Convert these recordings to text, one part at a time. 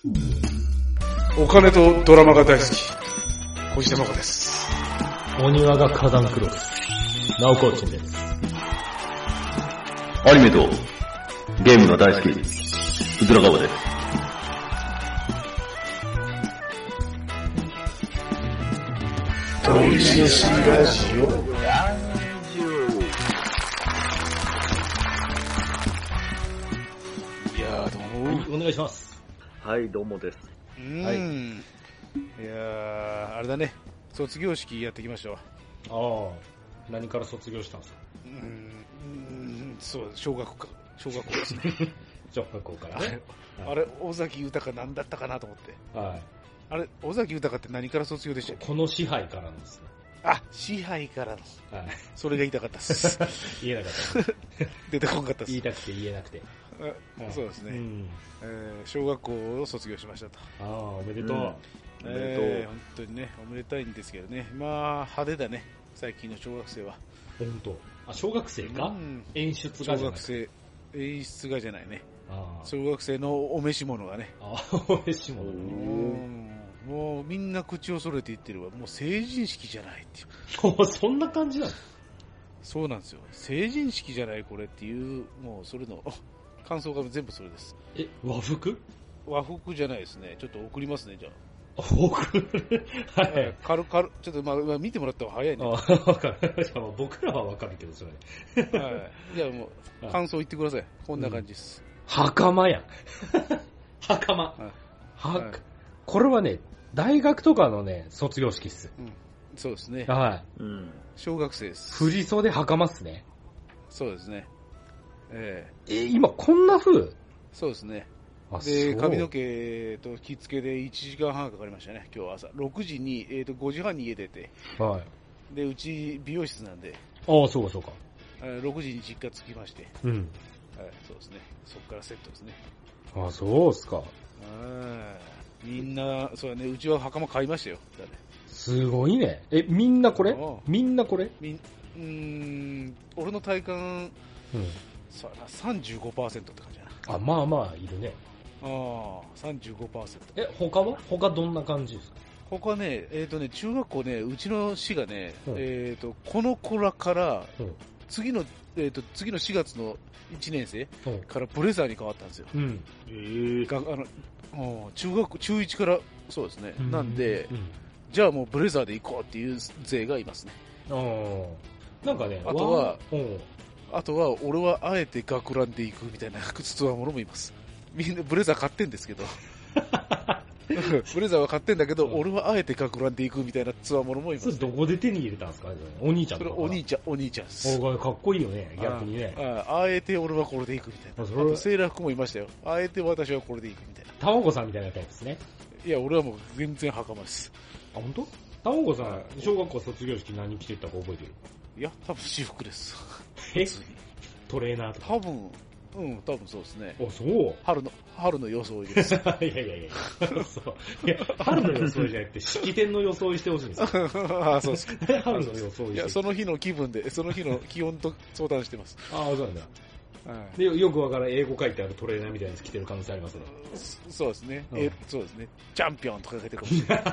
お金とドラマが大好き、小石山子です。 お庭が火山黒です。ナオコーチンです。 アニメとゲームが大好き、うずらがわです。 おいししラジオ。いやー、どうも、 はい、お願いします。 はい、どうもです。 はい。いやー、あれだね、卒業式やってきましたわ。 ああ、何から卒業したんですか？ そう、小学校ですね。 小学校からね。 あれ、尾崎豊何だったかなと思って。 はい。 あれ、尾崎豊って何から卒業でしたっけ？ この支配からなんですね。 あ、支配からの。はい。それが言いたかったです。 言えなかった。 出てこなかったです。 言いたくて言えなくて。 そうですね。小学校を卒業しましたと。 ああ、おめでとう。 本当にね、おめでたいんですけどね。まあ、派手だね、最近の小学生は。 本当。あ、小学生か？演出がじゃない。 小学生、演出がじゃないね。 あ小学生のお召し物がね。 お召し物。 もうみんな口を揃えて言ってるわ。もう成人式じゃないっていう。 そんな感じなの？ そうなんですよ。成人式じゃないこれっていう、もうそれの感想が全部それです。 和服？ 和服じゃないですね。ちょっと送りますね、じゃあ。 送る？はい。 ちょっとまあ見てもらった方が早いね。 わかる。僕らはわかるけど、それ。 はい。じゃあもう、感想言ってください。こんな感じです。 袴やん。袴。これはね、大学とかのね、卒業式っす。 そうですね。 はい。 小学生です。 振り袖袴っすね。 そうですね。 今こんな風？ そうですね。で、髪の毛と着付けで1時間半かかりましたね、今日朝。6時に、5時半に家出て。 はい。 で、うち美容室なんで。 ああ、そうかそうか。 6時に実家着きまして。 うん。 はい、そうですね。そこからセットですね。 ああ、そうっすか。 みんな、そうだね、うちは袴買いましたよ。だね、 すごいね。みんなこれ？みんなこれ？ 俺の体感、35% って感じだな。 あ、まあまあ、いるね。 35%。 他は？他どんな感じですか？ 他ね、中学校ね、うちの市がね、この子らから、次の4月の1年生からブレザーに変わったんですよ。中1から、そうですね。なんで、じゃあもうブレザーで行こうっていう勢がいますね。 なんかね、 あとは、俺はあえて学ランで行くみたいなつわものもいます。みんなブレザー買ってんですけど。ブレザーは買ってんだけど、俺はあえて学ランで行くみたいなつわものもいます、ね。 それどこで手に入れたんですか？お兄ちゃんとか？それお兄ちゃんです。 かっこいいよね、逆にね。 あえて俺はこれで行くみたいな。あとセーラー服もいましたよ。あえて私はこれで行くみたいな。 たまごさんみたいなタイプですね。 いや、俺はもう全然袴です。 あ、本当？たまごさん、小学校卒業式何着てたか覚えてる？ いや、多分私服です。 トレーナーとか？ 多分そうですね。 そう。 春の装いです。 いや。そう。いや、春の装いじゃなくて、式典の装いしてほしいんですよ。 ああ、そうですか。 春の装い。 いや、その日の気分で、その日の気温と相談してます。 ああ、そうなんだ。で、よくわからん英語書いてあるトレーナーみたいなやつ着てる可能性ありますね。 そうですね。そうですね。チャンピオンとか書いてるかもしれない。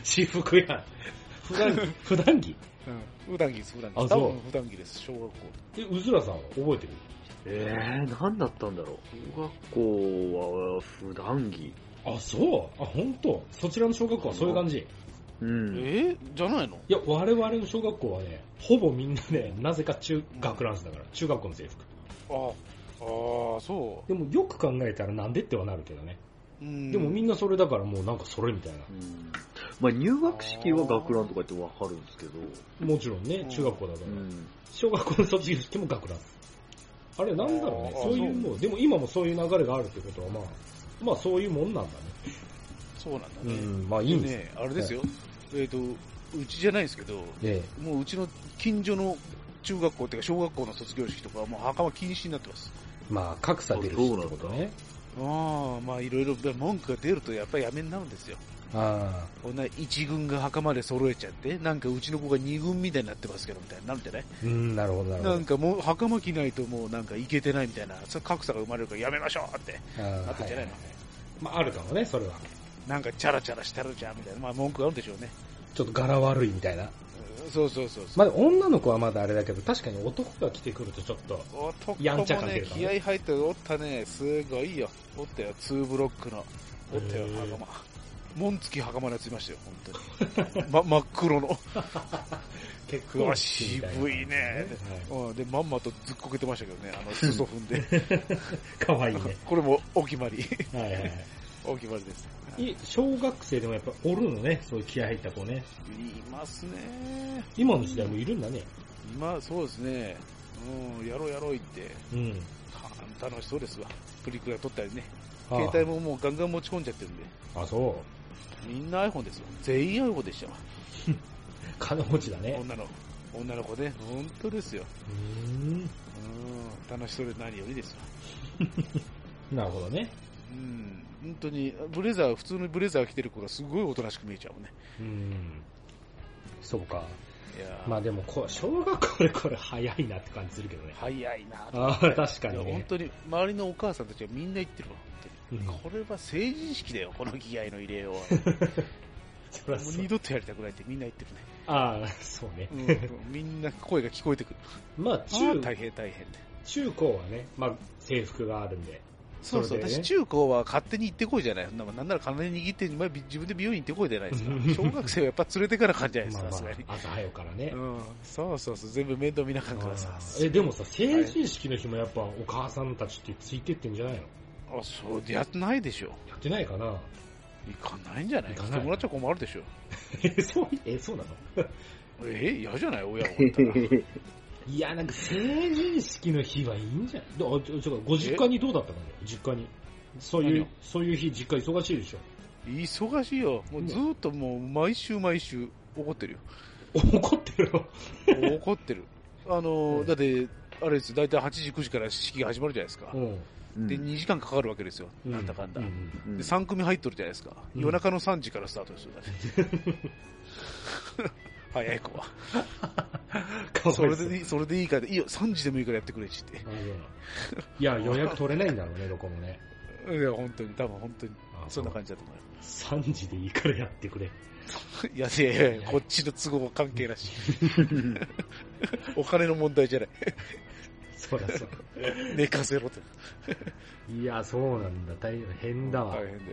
私服やん。普段着？ 普段着です、普段着。 多分普段着です、小学校。 うずらさんは覚えてる？ 何だったんだろう。小学校は普段着。 あ、そう？あ、本当？そちらの小学校はそういう感じ？ じゃないの？ いや、我々の小学校はね、ほぼみんなね、なぜか学ランスだから、中学校の制服。 そう。 でもよく考えたらなんでってはなるけどね。でもみんなそれだからもうなんかそれみたいな。 まあ入学式は学ランとかってわかるんですけど。 もちろんね、中学校だから。小学校の卒業式も学ラン。あれなんだろうね、そういうもう、でも今もそういう流れがあるってことはまあそういうもんなんだね。 そうなんだね。 まあいいんですね。あれですよ。うちじゃないですけど、もううちの近所の中学校っていうか小学校の卒業式とかはもう袴禁止になってます。 まあ格差出るしってことね。 まあいろいろ文句が出るとやっぱりやめになるんですよ。こんな一軍が袴で揃えちゃって、なんかうちの子が二軍みたいになってますけどみたいになるんじゃない？ なるほどなるほど。 なんかもう袴着ないともうなんかいけてないみたいな格差が生まれるからやめましょうってなってんじゃないの？ まああるかもね、それは。 なんかチャラチャラしてるじゃんみたいな、まあ文句があるんでしょうね。 ちょっと柄悪いみたいな。 そうそうそうそう。 まあ女の子はまだあれだけど、確かに男が来てくるとちょっと、やんちゃ感出るかもね。 気合入っておったね、すごいよ。おったよ、2ブロックの。おったよ、袴。紋付き袴のやついましたよ、本当に。真っ黒の。 結構渋いね、はい、で、まんまとずっこけてましたけどね、裾踏んで。 かわいいね。 これもお決まり。 はいはい。 お決まりです。 小学生でもやっぱおるのね、そういう気合入った子ね。 いますね。 今の時代もいるんだね。 今、そうですね。やろう言って。楽しそうですわ。プリクラ撮ったりね。携帯ももうガンガン持ち込んじゃってるんで。 あ、そう。 みんな iPhone ですよ。全員 iPhone でしたわ。 金持ちだね。 女の子ね。本当ですよ。楽しそうで何よりですわ。 なるほどね。 本当に、普通のブレザー着てる子がすごいおとなしく見えちゃうね。 そうか。 いやまあでも小学校でこれ早いなって感じするけどね。 早いなああ、確かにね。 本当に、周りのお母さんたちはみんな言ってるわ。これは成人式だよ、この気合の入れようは。もう二度とやりたくないってみんな言ってるね。 ああ、そうね。 みんな声が聞こえてくる。 まあ大変で。 中高はね、まあ制服があるんで。 そうそう、私中高は勝手に行ってこいじゃない。なんなら金握って自分で美容院行ってこいじゃないですか。小学生はやっぱ連れてからかんじゃないですか、さすがに。 朝早うからね。 そう、全部面倒見なかんからさ。 でもさ、成人式の日もやっぱお母さんたちってついてってんじゃないの？ そう、やってないでしょ。 やってないかな？ 行かないんじゃない？来てもらっちゃ困るでしょ。 そうなの？ 嫌じゃない親がおったら。 いや、なんか成人式の日はいいんじゃない？ご実家にどうだったかね？実家に。そういう日、実家忙しいでしょ？ 忙しいよ。もうずっともう毎週怒ってるよ。 怒ってるの？ 怒ってる。だって、あれです、だいたい8時、9時から式が始まるじゃないですか。で、2時間かかるわけですよ。なんだかんだ。で、3組入っとるじゃないですか。夜中の3時からスタートですよ。早い子は。それでいいから、いいよ、3時でもいいからやってくれって言って。 いや、予約取れないんだろうね、どこもね。 いや、本当に、多分本当に、そんな感じだと思います。 3時でいいからやってくれ。 いや、こっちの都合関係なし。お金の問題じゃない。 そりゃそう。 寝かせろって。 いや、そうなんだ。大変だわ。 大変で。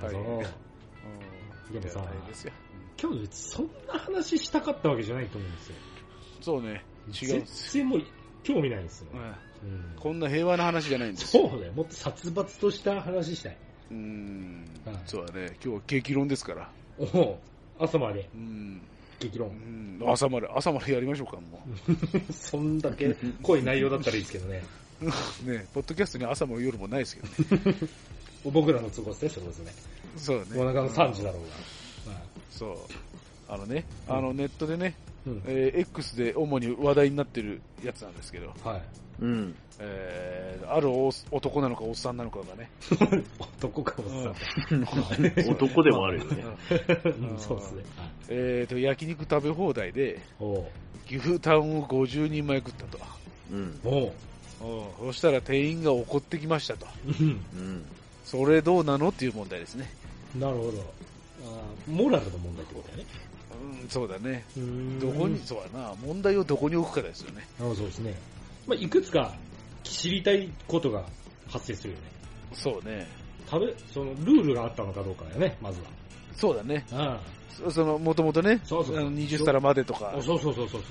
でもさ、 大変ですよ。 今日そんな話したかったわけじゃないと思うんですよ。 そうね。違う。 全然もう興味ないんですよ。 こんな平和な話じゃないんですよ。 そうだよ。もっと殺伐とした話したい。 そうだね。今日は激論ですから。 朝まで。激論。 朝までやりましょうか、もう。そんだけ濃い内容だったらいいですけどね。 ね、ポッドキャストに朝も夜もないですけどね。 僕らの都合ですね、そうですね。 そうだね。 夜中の3時だろうが。 そう。ネットでね、X で主に話題になってるやつなんですけど、ある男なのかおっさんなのかがね。 男かおっさん。 男でもあるよね。 そうですね。 焼肉食べ放題で、牛タンを50人前食ったと。そしたら店員が怒ってきましたと。それどうなのっていう問題ですね。 なるほど。モラルの問題ってことだね。 そうだね。そうだな。問題をどこに置くかですよね。 そうですね。まあ、いくつか知りたいことが発生するよね。 そうね。 そのルールがあったのかどうかだよね、まずは。 そうだね。もともとね、20皿までとか。 そう。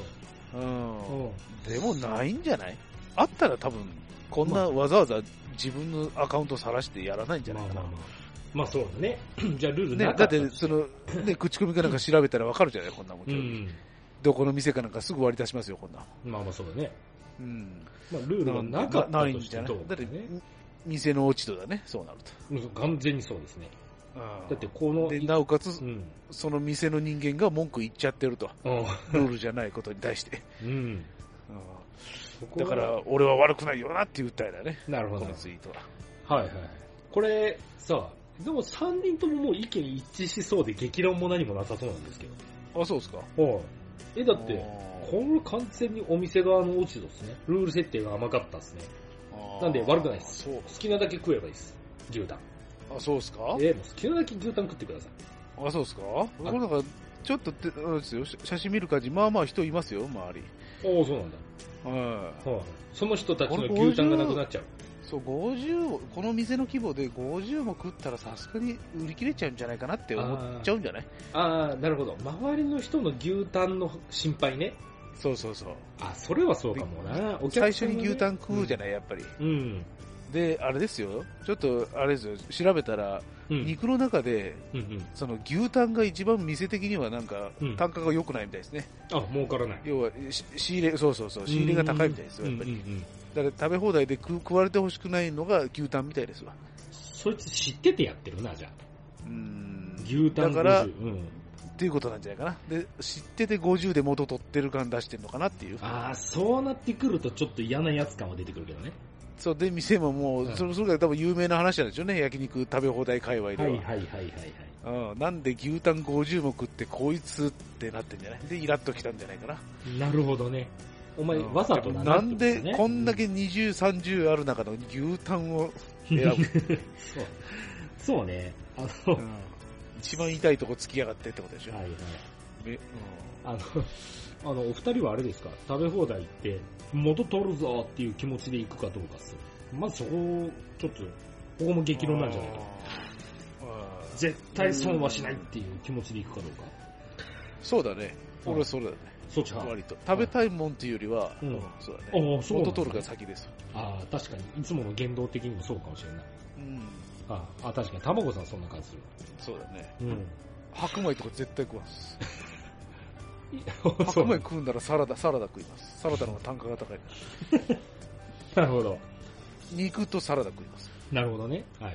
でもないんじゃない？あったら多分、こんなわざわざ自分のアカウントさらしてやらないんじゃないかな。 まあそうだね。じゃあルールね、だって口コミかなんか調べたらわかるじゃない、こんなもん。どこの店かなんかすぐ割り出しますよ、こんな。 まあそうだね。まあルールがなかったとしてどうだって店の落ち度だね、そうなると。完全にそうですね。だってでなおかつ、その店の人間が文句言っちゃってると。ルールじゃないことに対して。だから俺は悪くないよなっていう訴えだね。 なるほど。 このツイートは。 これさ、でも3人とももう意見一致しそうで激論も何もなさそうなんですけど。 そうですか。 だって、これ完全にお店側の落ち度ですね。ルール設定が甘かったですね。なんで悪くないです。好きなだけ食えばいいです。牛タン。 あ、そうですか？ もう好きなだけ牛タン食ってください。 あ、そうですか？これなんか、ちょっとあれですよ、写真見る感じ、まあまあ人いますよ、周り。 おお、そうなんだ。 はい。 その人たちの牛タンがなくなっちゃう。 そう、50、この店の規模で50も食ったらさすがに売り切れちゃうんじゃないかなって思っちゃうんじゃない？ ああ、なるほど。周りの人の牛タンの心配ね。 そうそうそう。 あ、それはそうかもな。お客さん、ね、 最初に牛タン食うじゃない、やっぱり。 うん。 で、あれですよ、ちょっと、あれですよ、調べたら、肉の中で、その牛タンが一番店的にはなんか、単価が良くないみたいですね。 あ、儲からない。 要は、仕入れ、そうそうそう、仕入れが高いみたいですよ、やっぱり。だから食べ放題で食われてほしくないのが牛タンみたいですわ。 そいつ知っててやってるな、じゃあ。牛タン50。 だから、っていうことなんじゃないかな。で、知ってて50で元取ってる感出してるのかなっていう。 ああ、そうなってくるとちょっと嫌なやつ感は出てくるけどね。 そうで、店ももう、それが多分有名な話なんでしょうね、焼肉食べ放題界隈では。なんで牛タン50も食ってこいつってなってんじゃない？で、イラッときたんじゃないかな。 なるほどね。お前、わざとなんでこんだけ20、30ある中の牛タンを選ぶそうね。 一番痛いとこ突きやがってってことでしょ。 はいはい。お二人はあれですか、食べ放題行って元取るぞっていう気持ちで行くかどうかっす。まずそこちょっとここも激論なんじゃないか。絶対損はしないっていう気持ちで行くかどうか。 そうだね。俺はそうだね。 そっちか。 割と食べたいもんっていうよりは、そうだね。元取るが先です。 ああ、確かにいつもの言動的にもそうかもしれない。確かに卵さんそんな感じする。 そうだね。白米とか絶対食わんす。白米食うんならサラダ食います。サラダの方が単価が高いから。 なるほど。 肉とサラダ食います。 なるほどね。はい。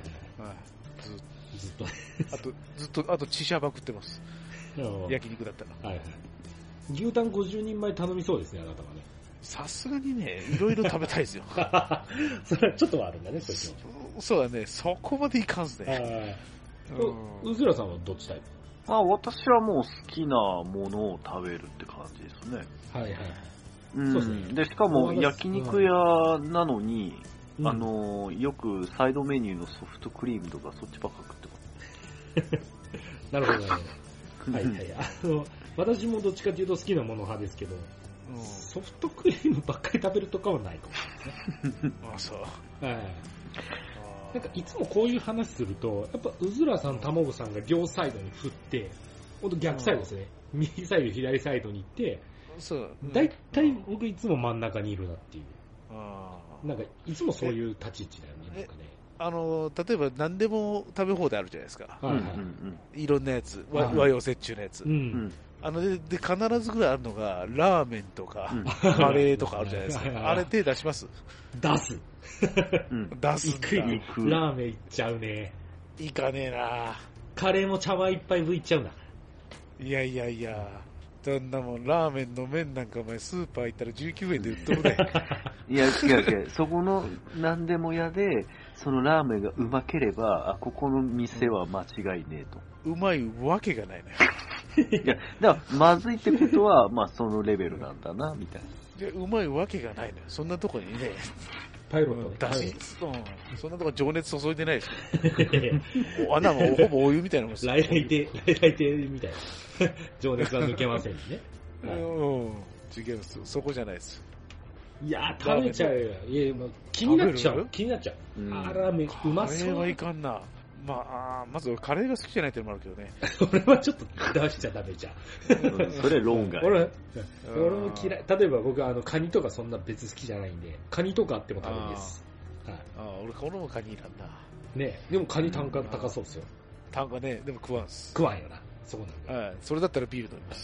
ずっと、あと、チシャバ食ってます。焼肉だったら。 はいはい。牛タン50人前頼みそうですね、あなたはね。 さすがにね、いろいろ食べたいですよ。 それはちょっとはあるんだね、 そうだね、そこまでいかんすね。 うずらさんはどっちタイプ？ 私はもう好きなものを食べるって感じですね。 はいはい。 そうですね。で、しかも焼肉屋なのに、よくサイドメニューのソフトクリームとかそっちばっか食ってます。 なるほどね。はいはい。私もどっちかというと好きなもの派ですけど、ソフトクリームばっかり食べるとかはないかもしれないですね。 あ、そう。 はい。なんかいつもこういう話すると、やっぱうずらさん、たまごさんが両サイドに振って、ほんと逆サイドですね。右サイド、左サイドに行って、だいたい僕いつも真ん中にいるなっていう。なんかいつもそういう立ち位置だよね。なんかね。 例えば何でも食べ放題あるじゃないですか。いろんなやつ、和洋折衷のやつ。で、必ずぐらいあるのが、ラーメンとか、カレーとかあるじゃないですか。あれ手出します？ 出す。 出す。 行く。ラーメン行っちゃうね。 行かねえな。 カレーも茶碗いっぱい分いっちゃうな。 いや。そんなもん、ラーメンの麺なんかお前スーパー行ったら19円で売っとるね。 いや、違う。そこの何でも屋で、そのラーメンがうまければ、ここの店は間違いねえと。 うまいわけがないね。 いや、だからまずいってことは、そのレベルなんだな、みたいな。 うまいわけがないのよ。そんなとこにね。 パイロットだし、そんなとこ情熱注いでないですよ。あんなもんほぼお湯みたいなもんですよ。 来来亭みたいな。情熱は抜けませんね。 違いますよ。そこじゃないです。 いや、食べちゃうよ。いや、気になっちゃう。ラーメンうまそう。 カレーはいかんな。まずカレーが好きじゃないっていうのもあるけどね。 俺はちょっと出しちゃダメじゃん。 それ論外。 俺も嫌い。例えば僕はカニとかそんな別好きじゃないんで、カニとかあっても食べるんです。 俺このカニなんだ。 ね、でもカニ単価高そうですよ。 単価ね、でも食わんす。 食わんよな。そこなんだ。それだったらビール飲みます。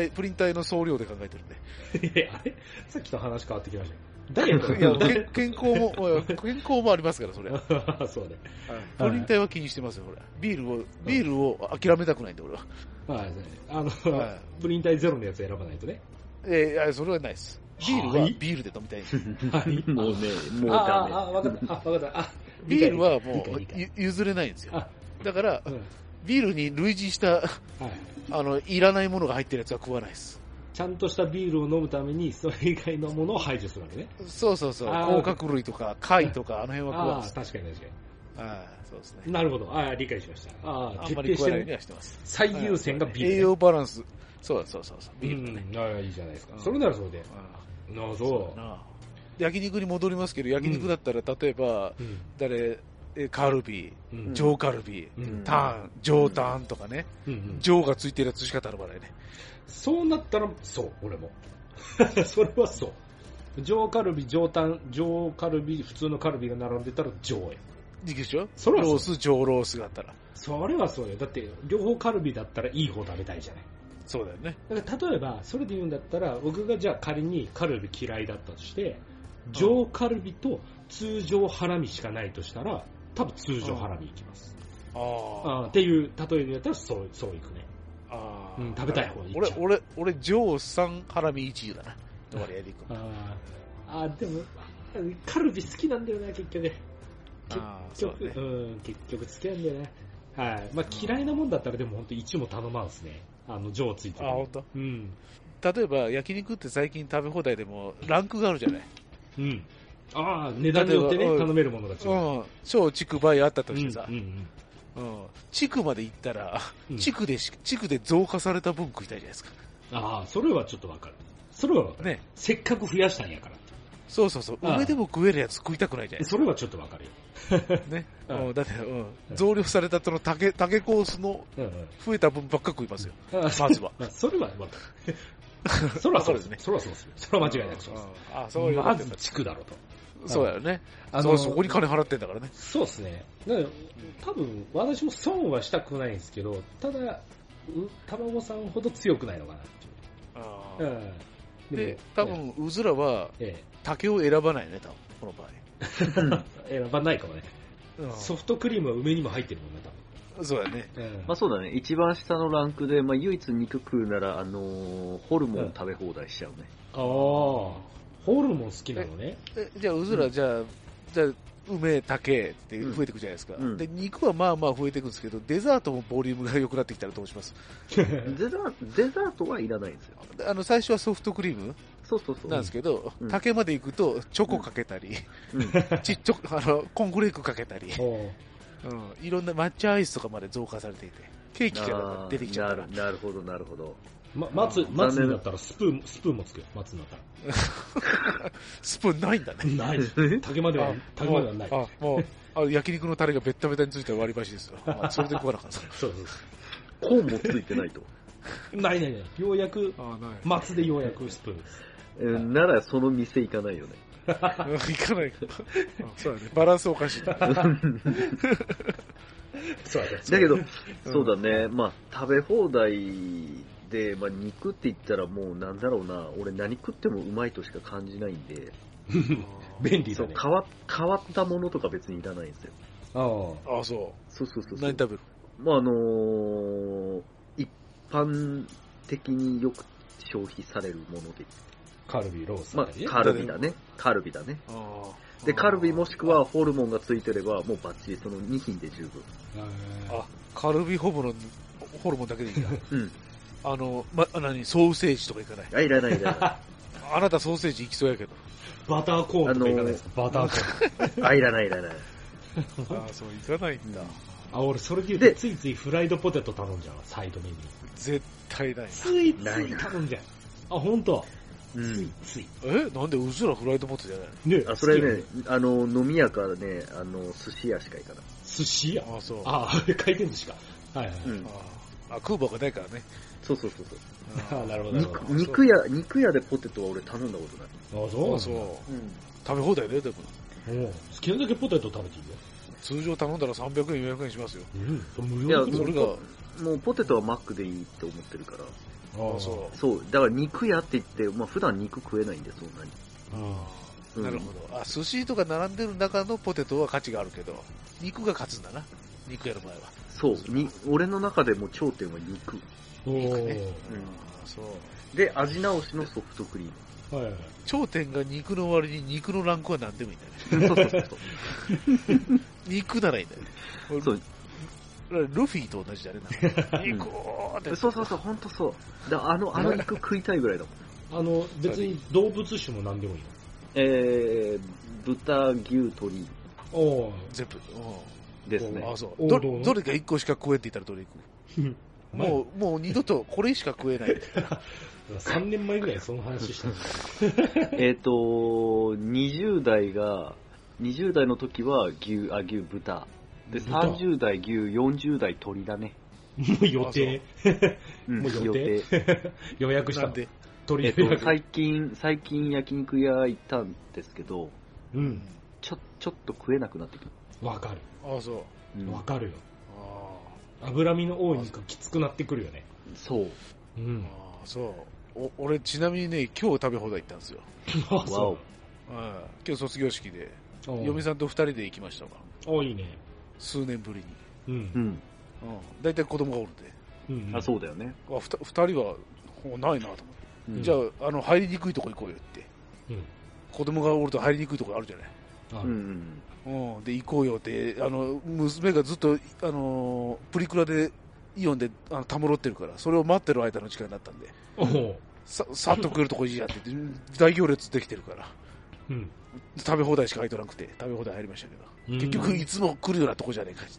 プリン体の総量で考えてるんで。 あれさっきと話変わってきましたよ。ダイエット健康もありますから、それ。 そうね。 プリン体は気にしてますよ、これ。ビールを諦めたくないんで、俺は。プリン体ゼロのやつ選ばないとね。 それはないです。ビールはビールで飲みたい。 もうダメ。 わかった。 ビールはもう譲れないんですよ。だから、ビールに類似した、いらないものが入ってるやつは食わないです。 ちゃんとしたビールを飲むために、それ以外のものを排除するわけね。 そう。甲殻類とか貝とか、あの辺は食わないです。 確かに。 そうですね。 なるほど。理解しました。 あんまり食わないようにはしてます。 最優先がビール、 栄養バランス。そうビールね。 いいじゃないですか。それならそれで。なるほど。 焼肉に戻りますけど、焼肉だったら例えば、カルビ、上カルビ、タン、上タンとかね、上がついてるやつしか頼まないね。 そうなったら、そう、俺も。それはそう。上カルビ、上タン、上カルビ、普通のカルビが並んでたら上へ。 いいでしょ？ それはロース、上ロースがあったら。 それはそうよ。だって、両方カルビだったらいい方食べたいじゃない。 そうだよね。 だから例えば、それで言うんだったら、僕がじゃあ仮にカルビ嫌いだったとして、上カルビと通常ハラミしかないとしたら、多分通常ハラミいきます。っていう例えでやったらそういくね。食べたい方にいっちゃう。 俺上3ハラミ1だな。割合でいく。 でもカルビ好きなんだよね、結局。結局好きなんだよね。はい。まあ嫌いなもんだったらでも本当1も頼まんですね。上ついてる。 本当。例えば焼肉って最近食べ放題でもランクがあるじゃない。 値段によってね、頼めるものが違う。 小畜梅あったとしてさ、地区まで行ったら、地区で増加された分食いたいじゃないですか。 それはちょっとわかる。それはわかる。ね。せっかく増やしたんやから。 そう。上でも食えるやつ食いたくないじゃないですか。 それはちょっとわかるよ。 ね。だって、増量されたその竹コースの増えた分ばっか食いますよ。まずは。 それはわかる。それはそうですね。それはそうです。それは間違いなくそうです。まず地区だろうと。 そうだよね。そこに金払ってんだからね。 そうですね。だから多分私も損はしたくないんですけど、ただ卵さんほど強くないのかなっていう。 で多分うずらは竹を選ばないね、多分この場合。 選ばないかもね。ソフトクリームは梅にも入ってるもんね、多分。 そうだね。 まあそうだね。一番下のランクで、まあ唯一肉食うなら、ホルモン食べ放題しちゃうね。 ホルモン好きなのね。 じゃあ、うずら、じゃあ、梅、竹って増えていくじゃないですか。で、肉はまあまあ増えていくんですけど、デザートもボリュームが良くなってきたらどうします？ デザートはいらないんですよ。 最初はソフトクリームなんですけど、竹まで行くとチョコかけたり、コーンフレークかけたり、いろんな抹茶アイスとかまで増加されていて、ケーキから出てきちゃうから。 なるほど、なるほど。 松になったらスプーンもつくよ、松になったら。 スプーンないんだね。 ないです。竹まではない。 もう、焼肉のタレがベッタベタについた割り箸ですよ。それで食わなかった。 そう。 コーンもついてないと。 ない。ようやく、松でようやくスプーンです。 ならその店行かないよね。 行かない。そうだね。バランスおかしい。 だけど、そうだね。まあ、食べ放題で、まあ、肉って言ったらもうなんだろうな。俺何食ってもうまいとしか感じないんで。 便利だね。 変わったものとか別にいらないんですよ。 そう。 そう。 何食べる？ まあ、一般的によく消費されるもので。 カルビ、ロース。 まあ、カルビだね。で、カルビもしくはホルモンがついてれば、もうバッチリその2品で十分。 カルビホルモンだけでいいんだ。ソーセージとかいかない？ いらない。 あなたソーセージいきそうやけど。 バターコーンとかいかないですか？バターコーン。 いらない。 そういかないんだ。 俺それで言うとついついフライドポテト頼んじゃう、サイドメニュー。 絶対ない。 つい頼んじゃう。本当。つい。 なんでうずらフライドポテトじゃないの？それね、飲み屋からね、寿司屋しか行かない。 寿司屋？ そう。 回転寿司か。はい。 クーバーがないからね。 そう。 なるほど。 肉屋でポテトは俺頼んだことない。 そう。食べ放題ね、でも。 好きなだけポテト食べていいよ。 通常頼んだら300円、400円しますよ。 無料でそれが。もうポテトはマックでいいって思ってるから。そう。だから肉屋って言って、まあ普段肉食えないんで、そんなに。 なるほど。寿司とか並んでる中のポテトは価値があるけど、肉が勝つんだな。肉屋の場合は。 そう。俺の中でも頂点は肉。 肉ね。 そう。で、味直しのソフトクリーム。 頂点が肉の割に肉のランクは何でもいいんだよね。そう。肉ならいいんだよね。そう。ルフィと同じだね。肉って。 そう、ほんとそう。あの肉食いたいぐらいだもん。別に動物種も何でもいいの？ 豚、牛、鶏。 全部。 ですね。 あ、そう。どれか1個しか食えって言ったらどれ行く？もう二度とこれしか食えない。 3年前ぐらいその話した 20代の時は豚。で、30代牛、40代鳥だね。 もう予定。もう予定。予約したんで。鳥予約。 最近焼肉屋行ったんですけど、ちょっと食えなくなってきた。 わかる。 あ、そう。 わかるよ。脂身の多い肉きつくなってくるよね。 そう。 そう。俺ちなみにね、今日食べ放題行ったんですよ。 あ、そう。 今日卒業式で、嫁さんと2人で行きましたわ。 いいね。 数年ぶりに。 だいたい子供がおるんで。そうだよね。 2人はないなと思って。じゃあ、入りにくいとこ行こうよって。子供がおると入りにくいとこあるじゃない。で、行こうよって、娘がずっと、プリクラで、イオンでたむろってるから、それを待ってる間の時間になったんで、さっと食えるとこいいやって言って、大行列できてるから、食べ放題しか入っとなくて、食べ放題入りましたけど、結局いつも来るようなとこじゃねえかって。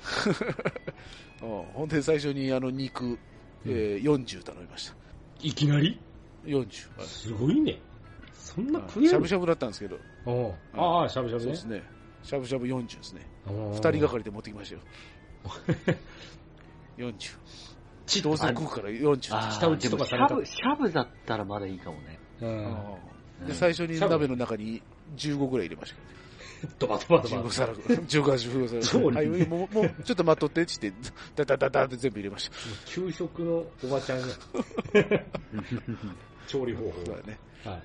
ほんで最初に肉、40頼みました。 いきなり ?40。 すごいね。そんな食える？ しゃぶしゃぶだったんですけど。 しゃぶしゃぶね。 そうですね。しゃぶしゃぶ40ですね。2人がかりで持ってきましたよ。40。どうせ食うから40。 下打ちとかされた。 しゃぶだったらまだいいかもね。 で、最初に鍋の中に15ぐらい入れましたけどね。 ドバドバドバ。 15皿。15皿。はい、もうちょっと待っとってって言って、ダダって全部入れました。 給食のおばちゃんや。調理方法だね。 はい。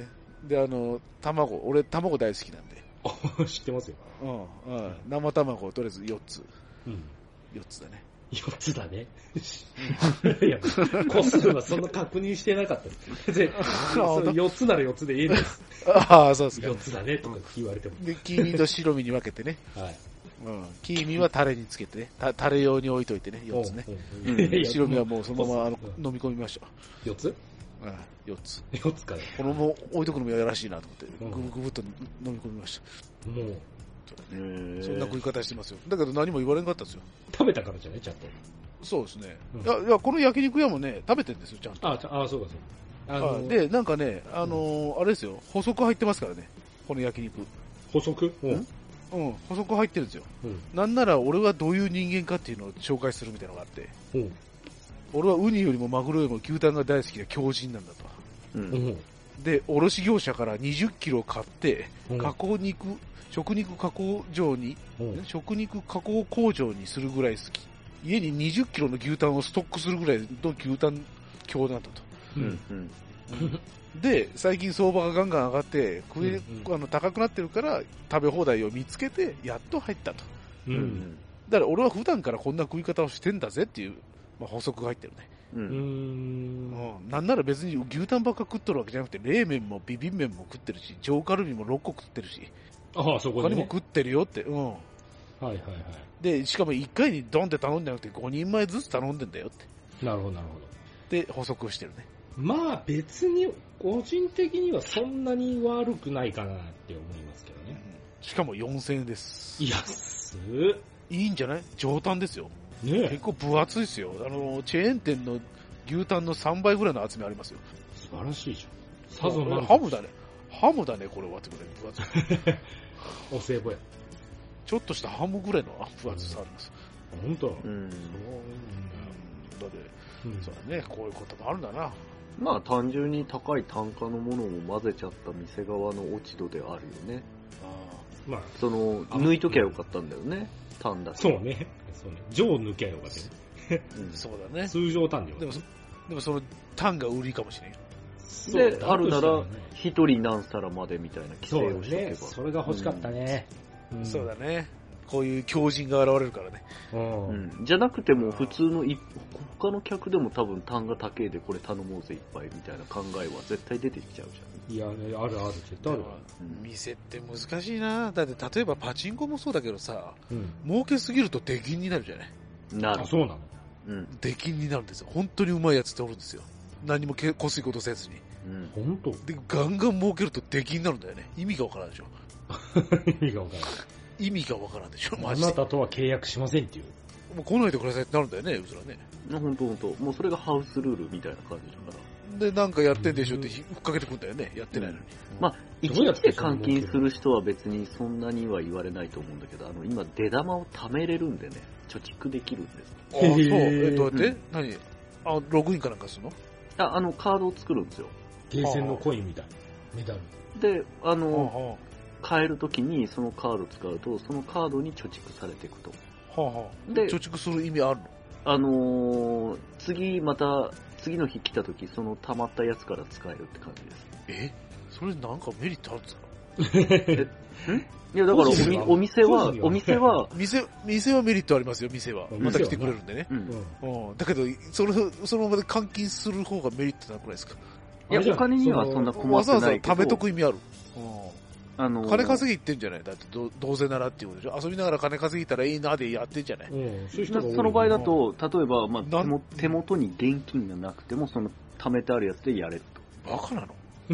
で、卵、俺卵大好きなんで。 知ってますよ。 生卵をとりあえず4つ。4つだね。 4つだね。いや、個数はそんな確認してなかったです。4つなら4つでいいです。 ああ、そうですか。 4つだねとか言われても。 で、黄身と白身に分けてね。はい。黄身はタレにつけてね。タレ用に置いといてね、4つね。白身はもうそのまま飲み込みました。 4つ 4つ。 4つかね。 このまま置いとくのもやらしいなと思って、ぐぶぐぶっと飲み込みました。 もう。 そんな食い方してますよ。だけど何も言われなかったですよ。 食べたからじゃね、ちゃんと。 そうですね。いや、この焼肉屋もね、食べてるんですよ、ちゃんと。 そうか。 で、なんかね、あれですよ、補足入ってますからね、この焼肉。 補足？ 補足入ってるんですよ。なんなら俺はどういう人間かっていうのを紹介するみたいなのがあって、俺はウニよりもマグロよりも牛タンが大好きな狂人なんだと。で、卸業者から20キロ買って、食肉加工場に、食肉加工工場にするぐらい好き。家に20キロの牛タンをストックするぐらいの牛タン強なんだと。で、最近相場がガンガン上がって、高くなってるから食べ放題を見つけて、やっと入ったと。だから俺は普段からこんな食い方をしてんだぜっていう、補足が入ってるね。なんなら別に牛タンばっか食っとるわけじゃなくて、冷麺もビビン麺も食ってるし、上カルビも6個食ってるし、 そこ他にも食ってるよって。で、しかも1回にドンって頼んでなくて5人前ずつ頼んでんだよって。 なるほど、なるほど。で、補足をしてるね。 まあ別に、個人的にはそんなに悪くないかなって思いますけどね。 しかも4000円です。 安いいんじゃない？上タンですよ。 ね、 結構分厚いですよ。チェーン店の牛タンの3倍ぐらいの厚みありますよ。 素晴らしいじゃん。 ハムだね。ハムだね、これはってくらい分厚い。 お歳暮や。 ちょっとしたハムぐらいの分厚さあります。 本当。 だって、そうだね、こういうこともあるんだな。 まあ単純に高い単価のものを混ぜちゃった店側の落ち度であるよね。 まあ、 抜いときゃよかったんだよね、タンだけ。 そうね。上抜けゃよかったね。 そうだね。 通常タンででもそのタンが売りかもしれん。 で、あるなら、一人何皿までみたいな規制をしておけば。 それが欲しかったね。 そうだね。こういう狂人が現れるからね。 じゃなくても、普通の他の客でも多分単が高いでこれ頼もうぜいっぱいみたいな考えは絶対出てきちゃうじゃん。 いや、ある、絶対ある。 店って難しいな。だって例えばパチンコもそうだけどさ、儲けすぎると出禁になるじゃない。 なる。 そうなの？ 出禁になるんですよ。本当にうまいやつっておるんですよ。何もこすいことせずに。 本当？ で、ガンガン儲けると出禁になるんだよね。意味がわからんでしょ。 意味がわから意味がわからんでしょ、 マジで。あなたとは契約しませんっていう。 もう来ないでくださいってなるんだよね、うずらね。 ほんと。もうそれがハウスルールみたいな感じだから。 で、なんかやってんでしょってふっかけてくんだよね、やってないのに。 まあ、一日で換金する人は別にそんなには言われないと思うんだけど、今、出玉を貯めれるんでね、貯蓄できるんです。 ああ、そう。どうやって、何ログインかなんかするの？ カードを作るんですよ。 ゲーセンのコインみたいな。メダル。 で、買えるときにそのカード使うと、そのカードに貯蓄されていくと。 で、貯蓄する意味あるの？ 次の日来たとき、その溜まったやつから使えるって感じです。 それなんかメリットあるんですか？ いや、だからお店は店はメリットありますよ、店は。また来てくれるんでね。だけど、そのままで換金する方がメリットなくないですか？ いや、お金にはそんな困ってないけど。 わざわざ貯めとく意味ある。金稼ぎ言ってんじゃない？だってどうせならっていうことでしょ？遊びながら金稼ぎたらいいなでやってんじゃない？ その場合だと、例えば、手元に現金がなくても、その貯めてあるやつでやれると。 バカなの？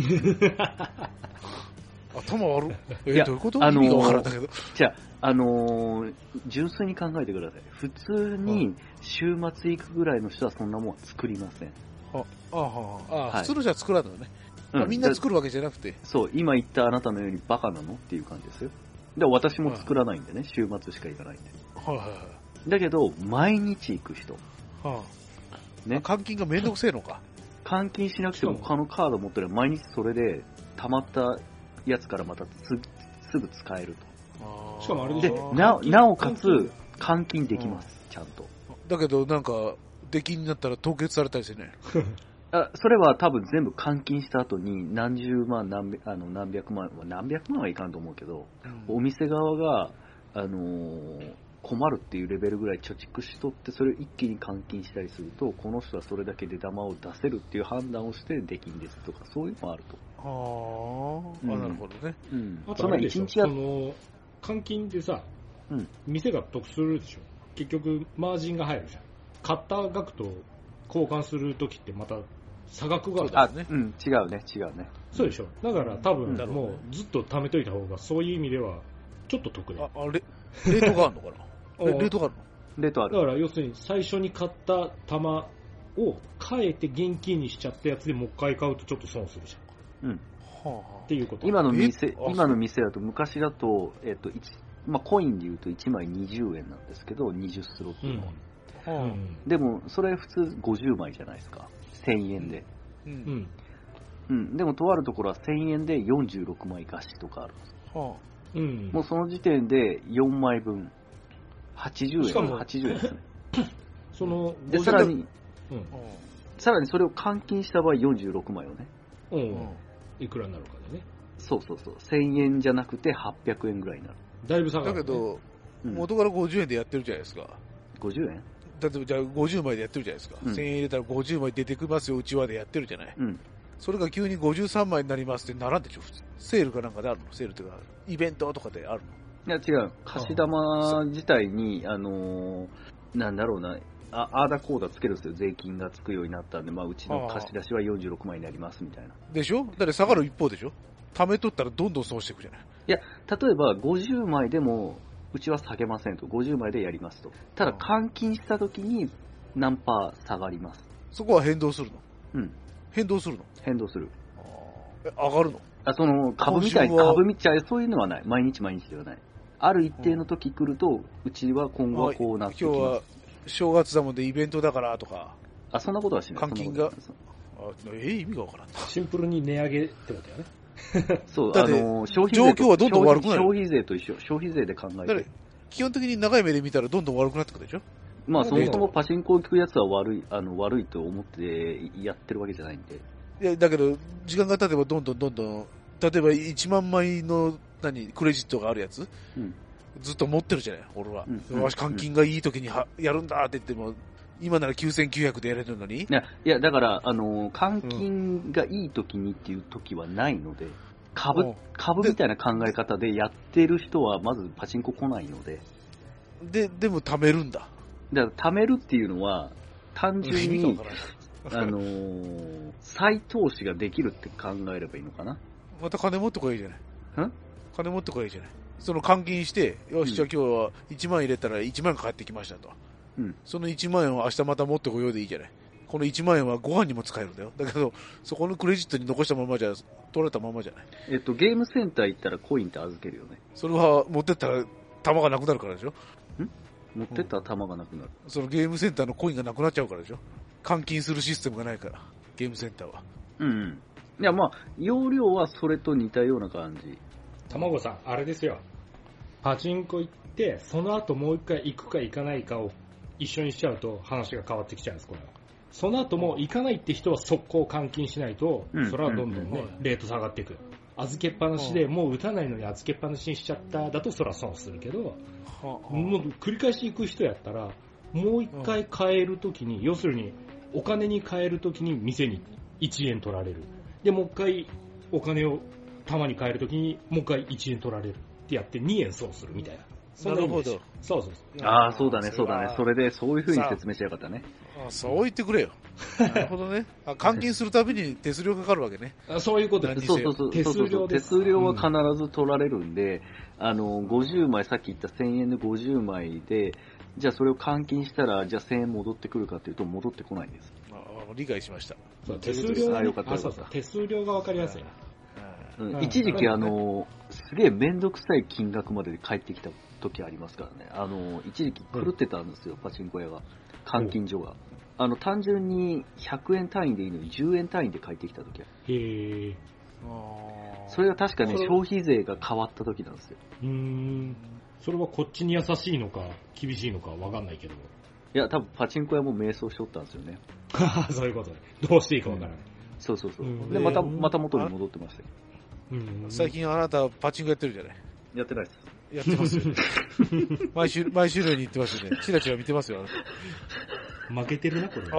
頭悪い。どういうこと？意味がわからんだけど。 じゃあ、純粋に考えてください。普通に週末行くぐらいの人はそんなもんは作りません。 普通の人は作らんのね。みんな作るわけじゃなくて。 そう、今言ったあなたのようにバカなのっていう感じですよ。で、私も作らないんでね、週末しか行かないんで。だけど、毎日行く人。 ね。換金がめんどくせえのか。 換金しなくても他のカード持ってれば毎日それで溜まったやつからまたすぐ使えると。しかもあれで、なおかつ換金できます、ちゃんと。 だけどなんか、出禁になったら凍結されたりしてね。 それは多分全部換金した後に何十万、何百万はいかんと思うけど、お店側が、困るっていうレベルぐらい貯蓄しとって、それを一気に換金したりすると、この人はそれだけ出玉を出せるっていう判断をして出禁ですとか、そういうのもあると。 なるほどね。 あとあれでしょ、換金ってさ、店が得するでしょ。結局、マージンが入るじゃん。買った額と交換するときってまた差額があるんだよね。 違うね。 そうでしょ。だから多分、もうずっと貯めといた方が、そういう意味では、ちょっと得だ。 レートがあるのかな？レートがあるの？ レートある。 だから要するに最初に買った玉を変えて現金にしちゃったやつでもう一回買うとちょっと損するじゃん。っていうこと。 今の店だと、昔だと、コインで言うと1枚20円なんですけど、20スロットの。でも、それ普通50枚じゃないですか。1000円で。でも、とあるところは1000円で46枚貸しとかあるんです。もうその時点で4枚分、80円。しかも80円ですね。で、さらにそれを換金した場合46枚をね。 いくらになるかでね。 そう。1000円じゃなくて800円ぐらいになる。 だいぶ下がる。 だけど、元から50円でやってるじゃないですか。 50円？ 例えばじゃあ50枚でやってるじゃないですか。1000円入れたら50枚出てきますよ、うちわでやってるじゃない。それが急に53枚になりますってならんでしょ、普通。セールかなんかであるの？セールとか、イベントとかであるの？いや、違う。貸し玉自体に、なんだろうな、あーだこーだつけるんですよ。税金がつくようになったんで、うちの貸し出しは46枚になりますみたいな。 でしょ？だって下がる一方でしょ？貯めとったらどんどん損していくじゃない。 いや、例えば50枚でも、うちは下げませんと。50枚でやりますと。ただ、換金した時に何パー下がります。 そこは変動するの？変動するの？ 変動する。 上がるの？ 株みたい、そういうのはない。毎日ではない。ある一定の時来ると、うちは今後はこうなってきます。 今日は正月だもんでイベントだからとか。 そんなことはしない。 換金が。意味がわからんな。 シンプルに値上げってことやね。 そう、 だって消費税状況はどんどん悪くなる。 消費税と一緒。消費税で考えて。 基本的に長い目で見たらどんどん悪くなってくるでしょ？ そもそもパチンコを聞くやつは悪いと思ってやってるわけじゃないんで。 いや、だけど、時間が経てばどんどん、例えば1万枚の、クレジットがあるやつ、ずっと持ってるじゃない、俺は。わし、換金がいい時にやるんだって言っても、今なら9900でやれるのに。 いや、だから、換金がいい時にっていう時はないので、株みたいな考え方でやってる人は、まずパチンコ来ないので。 でも貯めるんだ。 だから貯めるっていうのは、単純に、再投資ができるって考えればいいのかな。 また金持ってこいいじゃない。金持ってこいいじゃない。 その換金して、よし、じゃあ今日は1万入れたら1万返ってきましたと。その1万円を明日また持ってこようでいいじゃない。この1万円はご飯にも使えるんだよ。だけど、そこのクレジットに残したままじゃ、取られたままじゃない。 ゲームセンター行ったらコインって預けるよね。 それは持ってったら玉がなくなるからでしょ。 持ってったら玉がなくなる。 そのゲームセンターのコインがなくなっちゃうからでしょ。換金するシステムがないから、ゲームセンターは。 いや、まあ、容量はそれと似たような感じ。 卵さん、あれですよ。パチンコ行って、その後もう一回行くか行かないかを一緒にしちゃうと話が変わってきちゃうんです、これは。その後も行かないって人は速攻換金しないと、それはどんどんね、レート下がっていく。預けっぱなしで、もう打たないのに預けっぱなしにしちゃっただとそれは損するけど、もう繰り返し行く人やったら、もう一回買えるときに、要するにお金に変えるときに店に1円取られる。で、もう一回お金を玉に変えるときにもう一回1円取られるってやって2円損するみたいな。 なるほど。 そう。 ああ、そうだね。それで、そういう風に説明しやがったね。 そう言ってくれよ。なるほどね。換金するたびに手数料かかるわけね。 そういうことです。 そう。手数料は必ず取られるんで、50枚、さっき言った1000円で50枚で、じゃあそれを換金したら、じゃあ1000円戻ってくるかというと、戻ってこないんです。 理解しました。 手数料が、手数料が分かりやすいな。一時期、すげえめんどくさい金額まで返ってきた時ありますからね。一時期狂ってたんですよ、パチンコ屋が。換金所が。単純に100円単位でいいのに10円単位で返ってきた時は。それが確かね、消費税が変わった時なんですよ。 それはこっちに優しいのか、厳しいのかわかんないけど。 いや、多分パチンコ屋も迷走しとったんですよね。 そういうことね。どうしていいかわからない。 そう。で、また元に戻ってましたよ。 最近あなたパチンコやってるじゃない。 やってないです。 やってますよね。毎週のように言ってますよね。チラチラ見てますよ、あなた。負けてるな、これ。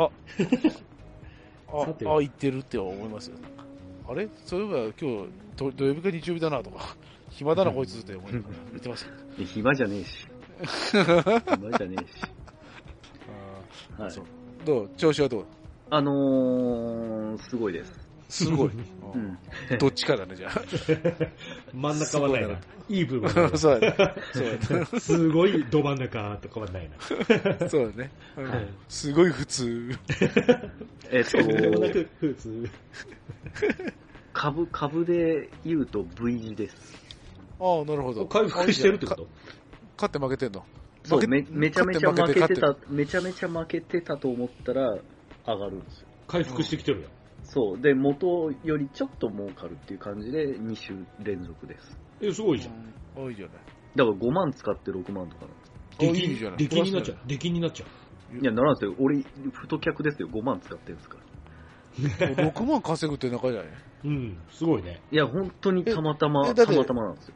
言ってるって思いますよ。あれそういえば今日土曜日か日曜日だなとか、暇だなこいつって思いながら見てますよ。 暇じゃねえし。暇じゃねえし。 はい。どう調子はどう？ すごいです。 すごい。どっちかだね、じゃあ。 真ん中はないな。いい部分は。 そうだね。 すごいど真ん中とかはないな。そうだね。すごい普通。 普通。 株で言うと V 字です。 ああ、なるほど。 回復してるってこと？ 勝って負けてんの？ そう、めちゃめちゃ負けてたと思ったら上がるんですよ。 回復してきてるやん。 そう。で、元よりちょっと儲かるっていう感じで2週連続です。 すごいじゃん。 多いじゃない。 だから5万使って6万とかなんです。 いいじゃない。出禁になっちゃう。出禁になっちゃう。いや、ならんすよ。俺、太客ですよ。5万使ってるんですから。 6万稼ぐって中じゃない？ すごいね。 いや、本当にたまたまなんですよ。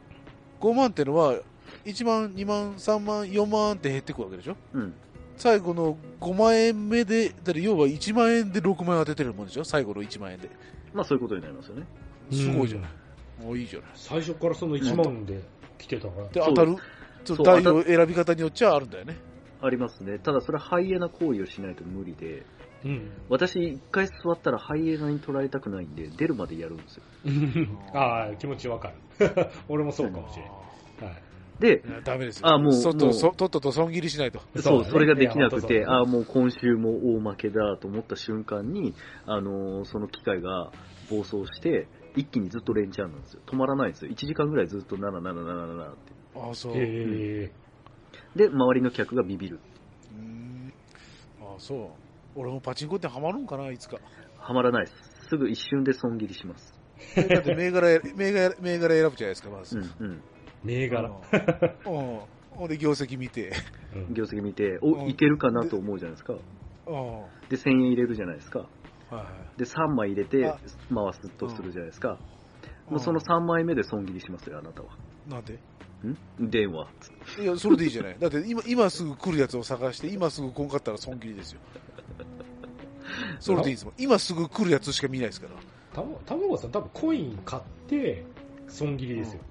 5万ってのは、1万、2万、3万、4万って減ってくわけでしょ？最後の5万円目で、だって要は1万円で6万円当ててるもんでしょ？最後の1万円で。 まあそういうことになりますよね。 すごいじゃない。もういいじゃない。 最初からその1万で来てたから。 で、当たる台の選び方によっちゃあるんだよね。 ありますね。ただそれはハイエナ行為をしないと無理で、私一回座ったらハイエナに取られたくないんで、出るまでやるんですよ。 ああ、気持ちわかる。俺もそうかもしれない。 で、ダメですよ。もう、とっとと損切りしないと。 そう、それができなくて、もう今週も大負けだと思った瞬間に、その機械が暴走して、一気にずっと連チャンなんですよ。止まらないんですよ。1時間ぐらいずっと777って。 ああ、そう。 で、周りの客がビビる。 ああ、そう。俺もパチンコってハマるんかな、いつか。 ハマらないです。すぐ一瞬で損切りします。 だって銘柄選ぶじゃないですか、まず。 銘柄。 ほんで業績見て。 いけるかなと思うじゃないですか。で、1000円入れるじゃないですか。で、3枚入れて回すとするじゃないですか。もうその3枚目で損切りしますよ、あなたは。 なんで？ 電話。 いや、それでいいじゃない。だって今すぐ来るやつを探して、今すぐ来んかったら損切りですよ。それでいいですもん。今すぐ来るやつしか見ないですから。 たまごさん多分コイン買って損切りですよ。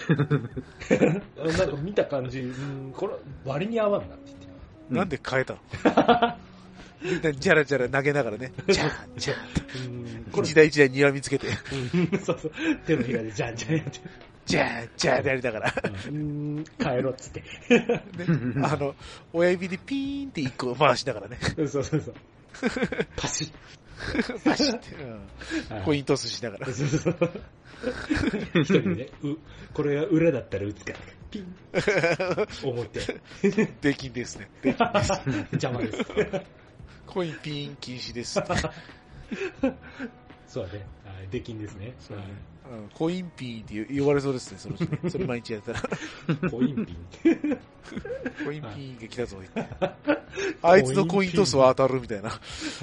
なんか見た感じ、これ割に合わんなって言って。 なんで変えたの？みんなジャラジャラ投げながらね、ジャンジャン。一台一台睨みつけて。 そう。手のひらでジャンジャンやって。 じゃーじゃーってやりながら。 帰ろうっつって。 ね、親指でピーンって一個回しながらね。 そう。パシッ。 パシッって、コイントスしながら。 そう。一人でね、これが裏だったら打つから。ピン。思って。 できんですね。できんです。 邪魔です。 コインピーン禁止です。 そうだね。できんですね。 そうね。コインピーンって言われそうですね、それ毎日やったら。 コインピン。 コインピーンが来たぞ、言って。あいつのコイントスは当たるみたいな。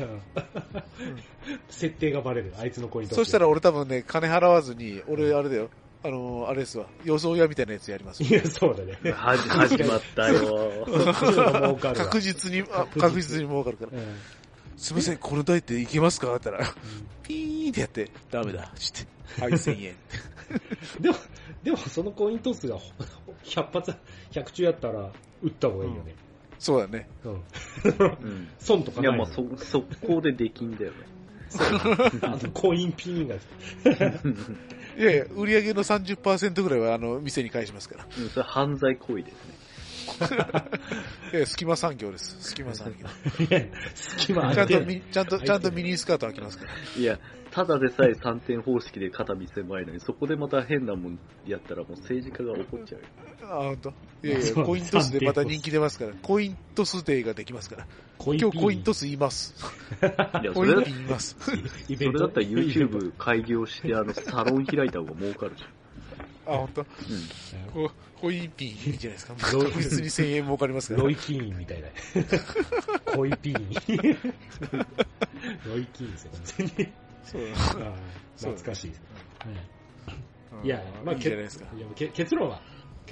設定がバレる、あいつのコイントス。 そしたら俺多分ね、金払わずに、俺あれだよ。あれですわ。予想屋みたいなやつやります。 いや、そうだね。 始まったよ。 確実に儲かるから。すいません、この台っていけますかって言ったら、ピーンってやって、ダメだ、して。はい、1000円。 でもそのコイントスが100中やったら、打った方がいいよね。 そうだね。 損とかない。 いや、まあ、速攻でできんだよね。 あとコインピーンが。 いやいや、売り上げの 30% ぐらいは店に返しますから。 それ犯罪行為ですね。 いや、隙間産業です。隙間産業。 隙間ちゃんとミニスカート履きますから。 いや、ただでさえ3点方式で肩身狭いのに、そこでまた変なもんやったらもう政治家が怒っちゃうよ。 ほんと。いやいや、コイントスでまた人気出ますから。コイントスデーができますから。今日コイントス言います。コインピン言います。それだったら YouTube 開業してサロン開いた方が儲かるじゃん。 ほんと。コインピンいいじゃないですか。確実に1000円儲かりますから。 ロイキーンみたいな。コイピン。ロイキーンですよ、完全に。懐かしいです。いや、まあ、結論は、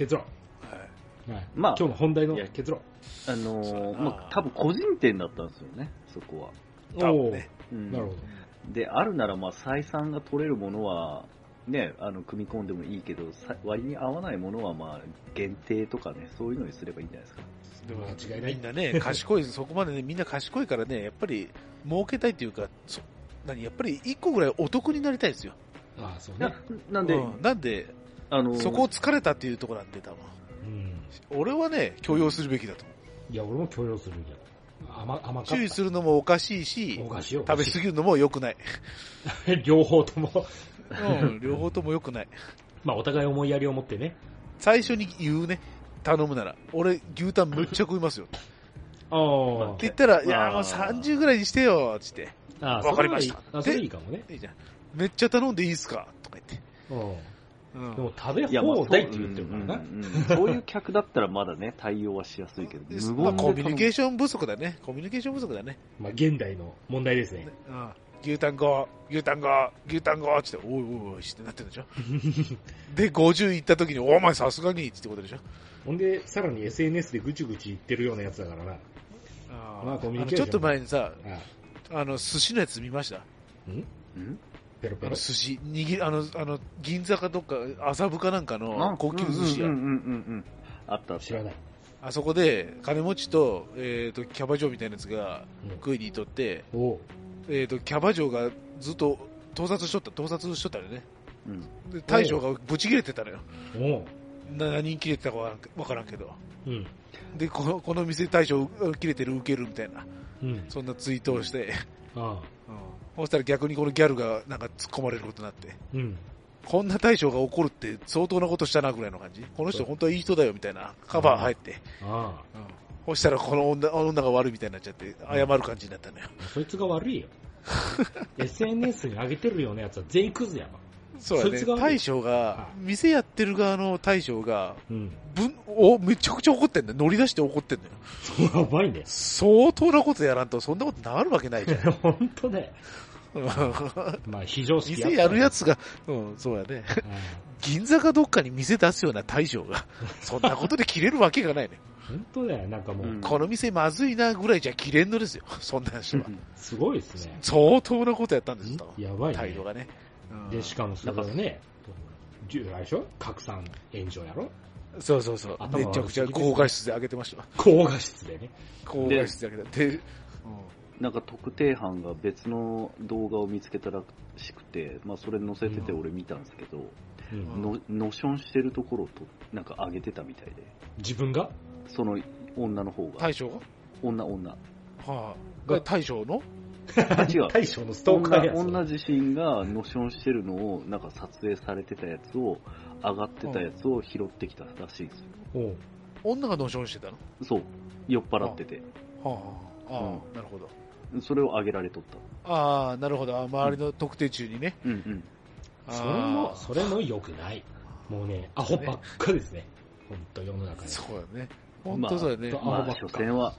まあ、今日の本題の結論。 まあ、多分個人店だったんですよね、そこは。 なるほど。 で、あるなら、まあ、採算が取れるものは、ね、組み込んでもいいけど、割に合わないものは、まあ、限定とかね、そういうのにすればいいんじゃないですか。 でも間違いない。 みんなね、賢い、そこまでね、みんな賢いからね、やっぱり、儲けたいっていうか、やっぱり一個ぐらいお得になりたいですよ。 そうね。 なんで、そこを疲れたっていうところなんで、多分。俺はね、許容するべきだと思う。いや、俺も許容するんじゃん。 注意するのもおかしいし、食べ過ぎるのも良くない。 両方とも。 両方とも良くない。 まあ、お互い思いやりを持ってね。 最初に言うね。頼むなら。俺、牛タンめっちゃ食いますよ。って言ったら、いや、もう30ぐらいにしてよ、つって。わかりました。 それいいかもね。 いいじゃん。めっちゃ頼んでいいっすかとか言って。 でも食べ放題って言ってるからな。 そういう客だったらまだね、対応はしやすいけど、 コミュニケーション不足だね。 まあ、現代の問題ですね。 牛タン5って言って、おいってなってるでしょ。で、50行った時に、お前さすがにってことでしょ。 ほんで、さらに SNS でぐちぐち言ってるようなやつだからな。 まあ、コミュニケーション。ちょっと前にさ、寿司のやつ見ました？ ペロペロ。 寿司、銀座かどっか、麻布かなんかの高級寿司屋。 あった。 知らない。 あそこで、金持ちと、キャバ嬢みたいなやつが食いに行っとって、キャバ嬢がずっと盗撮しとったよね。で大将がブチ切れてたのよ。何切れてたかわからんけど。で、この店大将切れてる、受けるみたいな。そんなツイートをして。そしたら逆にこのギャルがなんか突っ込まれることになって。こんな大将が怒るって相当なことしたなぐらいの感じ。この人本当はいい人だよみたいなカバー入って。そしたらこの女が悪いみたいになっちゃって謝る感じになったのよ。 そいつが悪いよ。SNS に上げてるようなやつは全員クズやわ。 そうだね。大将が、店やってる側の大将が、めちゃくちゃ怒ってんだよ。乗り出して怒ってんだよ。 やばいね。 相当なことやらんと、そんなことなるわけないじゃん。 本当ね。まあ、非常識店やるやつが、そうやね。銀座かどっかに店出すような大将が、そんなことで切れるわけがないね。 本当だよ、なんかもう。 この店まずいなぐらいじゃ切れんのですよ。そんな人は。 すごいですね。 相当なことやったんですよ。 やばいね。 態度がね。 で、しかもそれね、あれでしょ？拡散炎上やろ？ そう。めちゃくちゃ高画質で上げてました。 高画質でね。 高画質で上げて。で、 なんか特定班が別の動画を見つけたらしくて、まあそれ載せてて俺見たんですけど、 ノションしてるところとなんか上げてたみたいで。 自分がその女の方が。 大将が女。 はあ、大将の違う。 大将のストーカーやつ。 女自身がノションしてるのをなんか撮影されてたやつを、上がってたやつを拾ってきたらしいですよ。 女がノションしてたの？ そう。酔っ払ってて。 なるほど。 それを上げられとった。 ああ、なるほど。周りの特定中にね。 それも良くない。もうね、アホばっかですね。本当世の中に。 そうだね。本当そうだね。 まあ、所詮は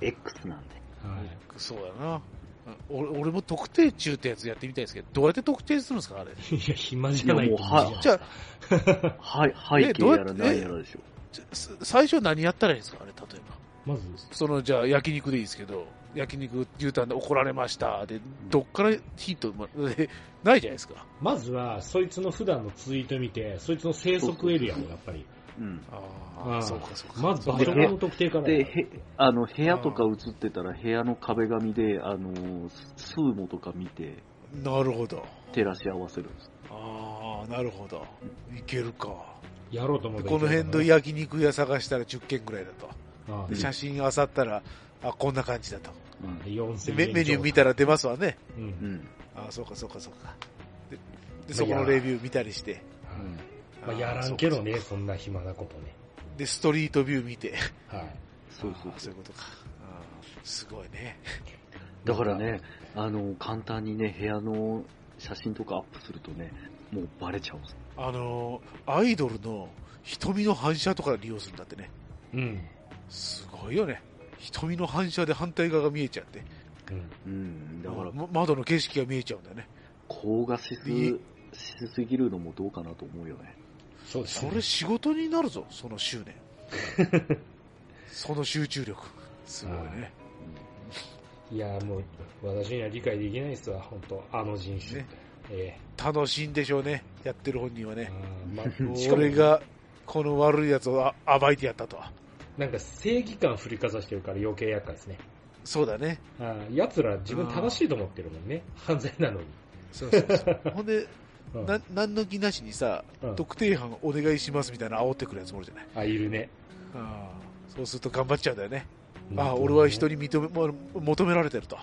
X なんで。 そうだな。俺も特定中ってやつやってみたいですけど、どうやって特定するんですか、あれ。 いや、暇じゃないと。 じゃあ、背景やら何やらでしょ。 最初何やったらいいんですか、あれ、例えば。 まず、 じゃあ、焼肉でいいですけど、焼肉牛タンで怒られました。で、どっからヒント、ないじゃないですか。 まずは、そいつの普段のツイート見て、そいつの生息エリアをやっぱり。 そうか。 まず場所の特定から。 で、部屋とか映ってたら、部屋の壁紙で、スーモとか見て、 なるほど。 照らし合わせるんです。 なるほど。いけるか。 やろうと思う。 この辺の焼肉屋探したら10軒ぐらいだと。写真漁ったら、こんな感じだと。メニュー見たら出ますわね。そうか。で、そこのレビュー見たりして。 やらんけどね、そんな暇なことね。 で、ストリートビュー見て。 そういうことか。すごいね。 だからね、簡単にね、部屋の写真とかアップするとね、もうバレちゃうんです。 アイドルの瞳の反射とか利用するんだってね。すごいよね。瞳の反射で反対側が見えちゃって。だから窓の景色が見えちゃうんだよね。 高画質しすぎるのもどうかなと思うよね。 そうですね。それ仕事になるぞ、その執念。その集中力。すごいね。 いや、もう、私には理解できないですわ、本当人種。 楽しいんでしょうね、やってる本人はね。俺が、この悪いやつを暴いてやったとは。 なんか正義感振りかざしてるから余計厄介ですね。 そうだね。 奴ら自分正しいと思ってるもんね。犯罪なのに。 そう。ほんで、何の気なしにさ、特定班お願いしますみたいな煽ってくるやつもおるじゃない。 いるね。 そうすると頑張っちゃうんだよね。俺は人に求められてると。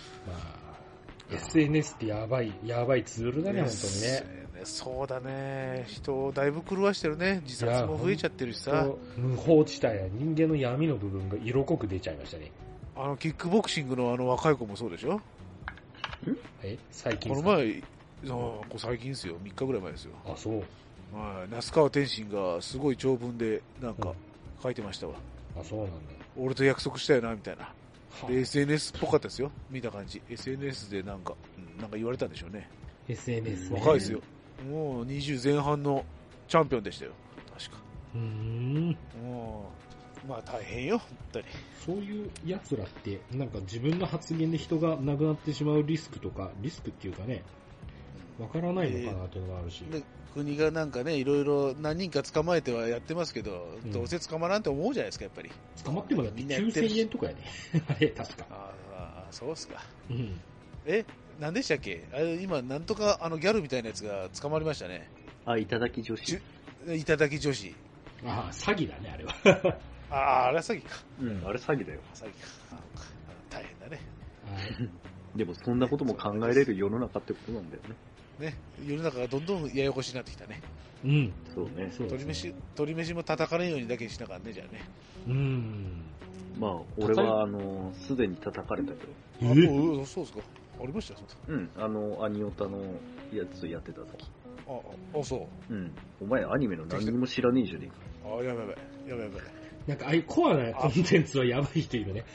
SNS ってやばいツールだね、本当にね。 そうだね。人をだいぶ狂わしてるね。自殺も増えちゃってるしさ。 無法地帯や人間の闇の部分が色濃く出ちゃいましたね。 キックボクシングの若い子もそうでしょ？ 最近。 この前、最近ですよ。3日ぐらい前ですよ。 そう。 那須川天心がすごい長文でなんか書いてましたわ。 そうなんだ。 俺と約束したよな、みたいな。で、SNS っぽかったですよ。見た感じ。SNS でなんか言われたんでしょうね。 SNS ね。若いですよ。もう20前半のチャンピオンでしたよ。確か。まあ大変よ、本当に。 そういう奴らって、なんか自分の発言で人が亡くなってしまうリスクっていうかね、わからないのかなというのがあるし。 国がなんかね、いろいろ何人か捕まえてはやってますけど、どうせ捕まらんって思うじゃないですか、やっぱり。 捕まってもだって9000円とかやね。あれ、確か。 そうっすか。何でしたっけ？今、なんとかギャルみたいなやつが捕まりましたね。 いただき女子。 いただき女子。 詐欺だね、あれは。 あれは詐欺か。 あれ詐欺だよ。 詐欺か。大変だね。 でもそんなことも考えれる世の中ってことなんだよね。 世の中がどんどんややこしになってきたね。 そうね。 鳥飯も叩かれんようにだけしなかったね、じゃあね。 まあ、俺は、すでに叩かれたけど。そうですか。ありましたアニオタのやつやってた時。 そう。 お前アニメの何にも知らねえじゃねえか。 やばい。 なんかああいうコアなコンテンツはやばい人いるね。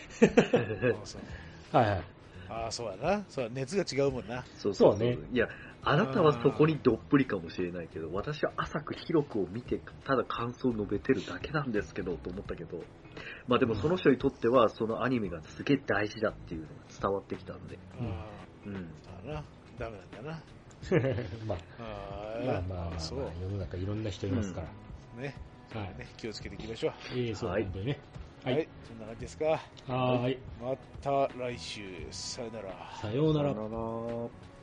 そうやな。そう熱が違うもんな。 そうね。 いや、あなたはそこにどっぷりかもしれないけど、私は浅く広くを見て、ただ感想を述べてるだけなんですけど、と思ったけど、まあでもその人にとっては、そのアニメがすげえ大事だっていうのが伝わってきたんで。 ダメなんだな。 まあ、世の中いろんな人いますから。 ね。気をつけていきましょう。そう、本当にね。 そんな感じですか。また来週。さよなら。 さようなら。